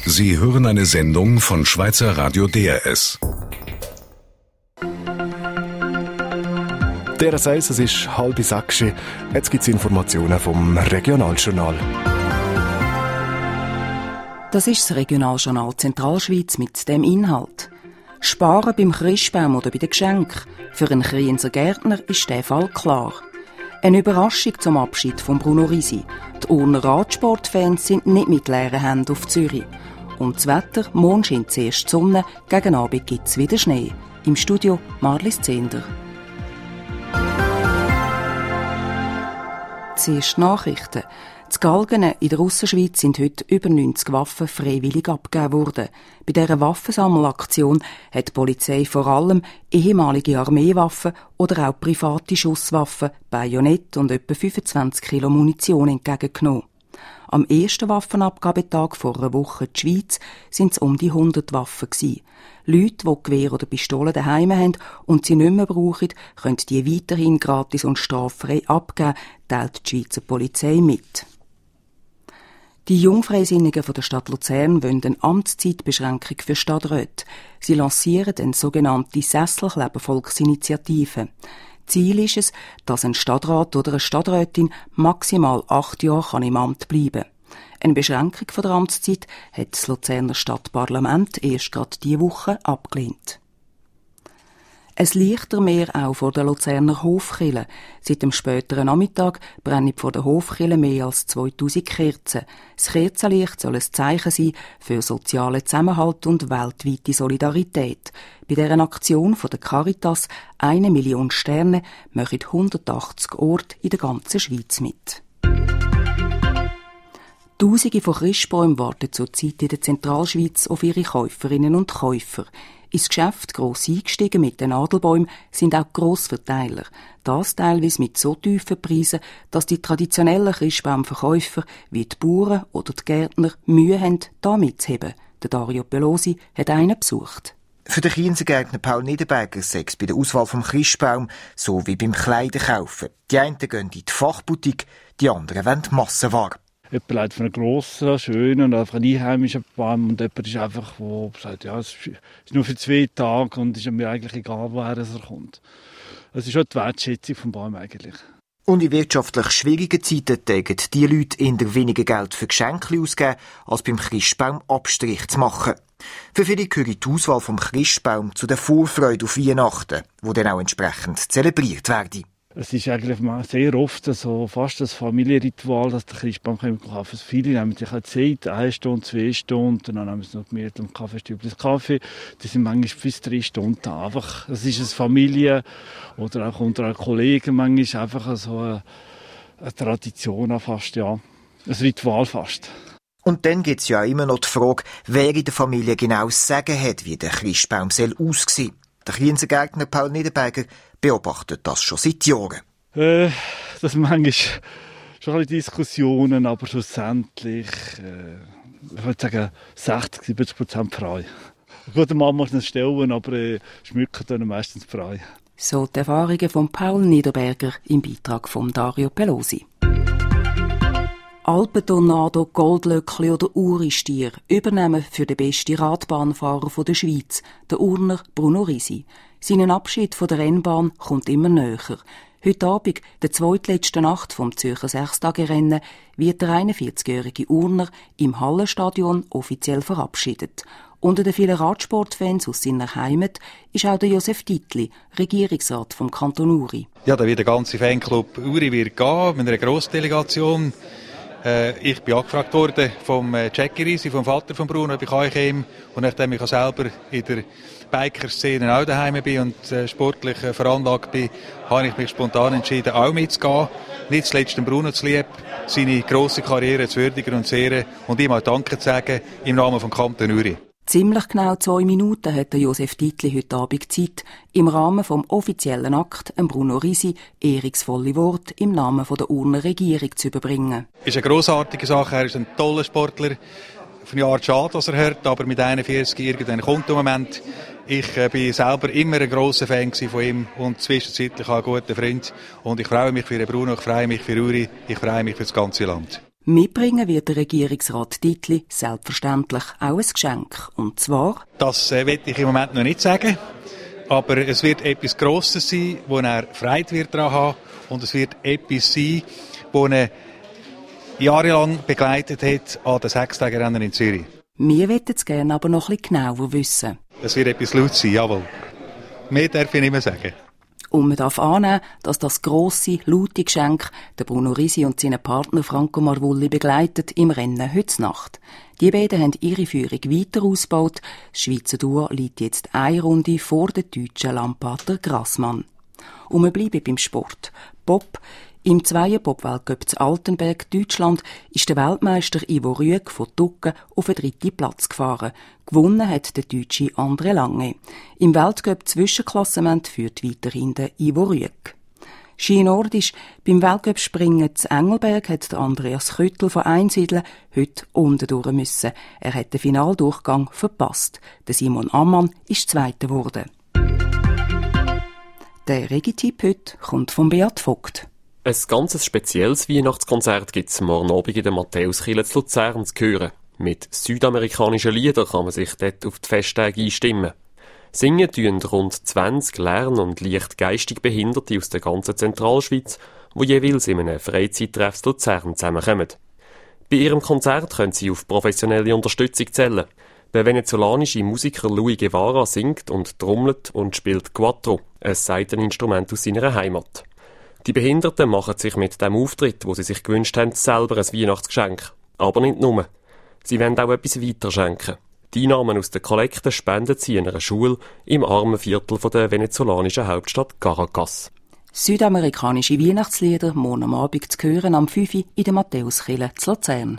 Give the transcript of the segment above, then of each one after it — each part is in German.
Sie hören eine Sendung von Schweizer Radio DRS. DRS 1, es ist 5:06. Jetzt gibt es Informationen vom Regionaljournal. Das ist das Regionaljournal Zentralschweiz mit dem Inhalt. Sparen beim Christbaum oder bei den Geschenken. Für einen Krienser Gärtner ist der Fall klar. Eine Überraschung zum Abschied von Bruno Risi. Die Urner Radsportfans sind nicht mit leeren Händen auf Zürich. Und das Wetter, morgen scheint zuerst die Sonne, gegen Abend gibt es wieder Schnee. Im Studio Marlies Zehnder. Zuerst Nachrichten. In Galgenen in der Ausserschweiz sind heute über 90 Waffen freiwillig abgegeben worden. Bei dieser Waffensammelaktion hat die Polizei vor allem ehemalige Armeewaffen oder auch private Schusswaffen, Bajonett und etwa 25 Kilo Munition entgegengenommen. Am ersten Waffenabgabetag vor einer Woche in der Schweiz sind es um die 100 Waffen gewesen. Leute, die Gewehr oder Pistolen daheim haben und sie nicht mehr brauchen, können die weiterhin gratis und straffrei abgeben, teilt die Schweizer Polizei mit. Die Jungfreisinnigen von der Stadt Luzern wollen eine Amtszeitbeschränkung für Stadträte. Sie lancieren eine sogenannte Sesselkleber-Volksinitiative. Ziel ist es, dass ein Stadtrat oder eine Stadträtin maximal 8 Jahre im Amt bleiben kann. Eine Beschränkung von der Amtszeit hat das Luzerner Stadtparlament erst gerade diese Woche abgelehnt. Ein Lichtermeer auch vor der Luzerner Hofkirche. Seit dem späteren Nachmittag brennen vor der Hofkirche mehr als 2000 Kerzen. Das Kerzenlicht soll ein Zeichen sein für sozialen Zusammenhalt und weltweite Solidarität. Bei dieser Aktion von der Caritas 1 Million Sterne machen 180 Orte in der ganzen Schweiz mit. Tausende von Christbäumen warten zurzeit in der Zentralschweiz auf ihre Käuferinnen und Käufer. Ins Geschäft gross eingestiegen mit den Nadelbäumen sind auch Grossverteiler. Das teilweise mit so tiefen Preisen, dass die traditionellen Christbaumverkäufer wie die Bauern oder die Gärtner Mühe haben, da mitzuheben. Der Dario Pelosi hat einen besucht. Für den Chiemseegärtner Paul Niederberger sei es bei der Auswahl vom Christbaum so wie beim Kleiderkaufen. Die einen gehen in die Fachboutique, die anderen wollen Massenware. Jemand leidet von einem grossen, schönen und einfach einheimischen Baum und jemand ist einfach, der sagt, ja, es ist nur für 2 Tage und es ist mir eigentlich egal, woher er kommt. Es ist schon die Wertschätzung vom Baum eigentlich. Und in wirtschaftlich schwierigen Zeiten täten die Leute eher weniger Geld für Geschenke ausgeben, als beim Christbaum Abstrich zu machen. Für viele gehört die Auswahl vom Christbaum zu der Vorfreude auf Weihnachten, wo dann auch entsprechend zelebriert werde. Es ist eigentlich sehr oft so fast das Familienritual, dass der Christbaum kaufen kann. Viele nehmen sich Zeit, 1 Stunde, 2 Stunden, und dann haben sie noch mit dem Kaffeestübchen Kaffee. Die sind manchmal bis 3 Stunden da. Einfach, es ist eine Familie oder auch unter Kollegen manchmal einfach so eine Tradition fast, ja. Ein Ritual fast. Und dann gibt es ja immer noch die Frage, wer in der Familie genau das Sagen hat, wie der Christbaum aussehen soll. Der Chiemseegärtner Paul Niederberger beobachtet das schon seit Jahren. Das sind manchmal schon ein bisschen Diskussionen, aber schlussendlich, ich würde sagen, 60-70% frei. Gut, der Mann muss es stellen, aber schmücken dann meistens frei. So die Erfahrungen von Paul Niederberger im Beitrag von Dario Pelosi. Alpentornado, Goldlöckli oder Uristier übernehmen für den besten Radbahnfahrer der Schweiz, der Urner Bruno Risi. Seinen Abschied von der Rennbahn kommt immer näher. Heute Abend, der zweitletzte Nacht vom Zürcher 6-Tage-Rennen, wird der 41-jährige Urner im Hallenstadion offiziell verabschiedet. Unter den vielen Radsportfans aus seiner Heimat ist auch der Josef Dietli, Regierungsrat vom Kanton Uri. Ja, da wird der ganze Fanclub Uri gehen, mit einer Grossdelegation. Ich bin angefragt worden vom Jackie Risi, vom Vater von Bruno, ob ich ankomme. Und nachdem ich selber in der Biker-Szene auch daheim bin und sportlich veranlagt bin, habe ich mich spontan entschieden, auch mitzugehen. Nicht zuletzt dem Bruno zu lieb, seine grosse Karriere zu würdigen und zu ehren und ihm auch Danke zu sagen im Namen vom Kanton Uri. Ziemlich genau 2 Minuten hat Josef Dietli heute Abend Zeit, im Rahmen vom offiziellen Akt Bruno Risi ehrungsvolle Worte im Namen der Urner Regierung zu überbringen. Es ist eine grossartige Sache, er ist ein toller Sportler. Auf eine Art schade, dass er hört, aber mit 41 irgendwann kommt der Moment. Ich bin selber immer ein grosser Fan von ihm und zwischenzeitlich auch ein guter Freund. Und ich freue mich für den Bruno, ich freue mich für Uri, ich freue mich für das ganze Land. Mitbringen wird der Regierungsrat Dietli selbstverständlich auch ein Geschenk. Und zwar... Das will ich im Moment noch nicht sagen. Aber es wird etwas Grosses sein, wo er Freude wird daran haben. Und es wird etwas sein, wo er jahrelang begleitet hat an den Sechstagerennen in Zürich. Wir möchten es gerne aber noch ein bisschen genauer wissen. Es wird etwas laut sein, jawohl. Mehr darf ich nicht mehr sagen. Und man darf annehmen, dass das grosse, laute Geschenk der Bruno Risi und seinen Partner Franco Marvulli begleitet im Rennen heute Nacht. Die beiden haben ihre Führung weiter ausgebaut. Das Schweizer Duo liegt jetzt eine Runde vor der deutschen Lampater Grassmann. Und wir bleiben beim Sport. Bob. Im Zweierbob-Weltcup zu Altenberg, Deutschland, ist der Weltmeister Ivo Rüegg von Tucken auf den 3. Platz gefahren. Gewonnen hat der Deutsche André Lange. Im Weltcup-Zwischenklassement führt weiterhin der Ivo Rüegg. Ski Nordisch. Beim Weltcup-Springen zu Engelberg hat der Andreas Köttl von Einsiedeln heute unten durch müssen. Er hat den Finaldurchgang verpasst. Der Simon Ammann ist Zweiter geworden. Der Regitipp heute kommt von Beat Vogt. Ein ganz spezielles Weihnachtskonzert gibt es morgen Abend in der Matthäuskirche zu Luzern zu hören. Mit südamerikanischen Liedern kann man sich dort auf die Festtage einstimmen. Singen tun rund 20 lern- und leicht geistig Behinderte aus der ganzen Zentralschweiz, die jeweils in einem Freizeittreff zu Luzern zusammenkommen. Bei ihrem Konzert können sie auf professionelle Unterstützung zählen. Der venezolanische Musiker Luis Guevara singt und trommelt und spielt Quattro, ein Saiteninstrument aus seiner Heimat. Die Behinderten machen sich mit dem Auftritt, wo sie sich gewünscht haben, selber ein Weihnachtsgeschenk. Aber nicht nur. Sie wollen auch etwas weiterschenken. Die Einnahmen aus der Kollekte spenden sie in einer Schule im armen Viertel der venezolanischen Hauptstadt Caracas. Südamerikanische Weihnachtslieder morgen am Abend zu hören am 5 Uhr in der Matthäuskirche zu Luzern.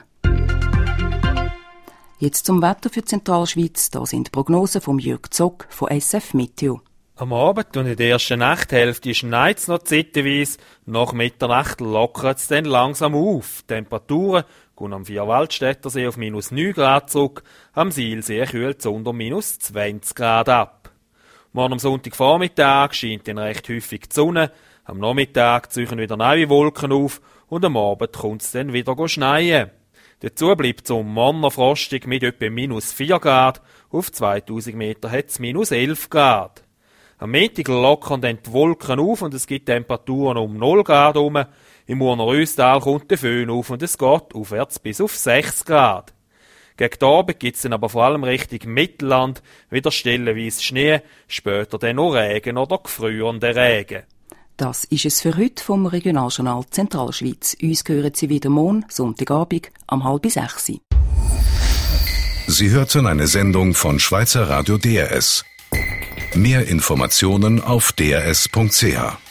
Jetzt zum Wetter für die Zentralschweiz. Da sind die Prognosen von Jürg Zock von SF Meteo. Am Abend und in der ersten Nachthälfte schneit es noch zeitweise. Nach Mitternacht lockert es dann langsam auf. Die Temperaturen gehen am Vierwaldstättersee auf -9 Grad zurück. Am Sihlsee kühlt es unter -20 Grad ab. Morgen am Sonntagvormittag scheint dann recht häufig die Sonne. Am Nachmittag ziehen wieder neue Wolken auf und am Abend kommt es dann wieder schneien. Dazu bleibt es um morgen noch frostig mit etwa -4 Grad. Auf 2000 Meter hat es -11 Grad. Am Montag lockern dann die Wolken auf und es gibt Temperaturen um 0 Grad herum. Im Urner Röstal kommt der Föhn auf und es geht aufwärts bis auf 6 Grad. Gegen den Abend gibt es dann aber vor allem Richtung Mittelland wieder stellenweise Schnee, später dann noch Regen oder gefrierender Regen. Das ist es für heute vom Regionaljournal Zentralschweiz. Uns hören Sie wieder morgen, Sonntagabend, um 5:30. Sie hörten eine Sendung von Schweizer Radio DRS. Mehr Informationen auf drs.ch.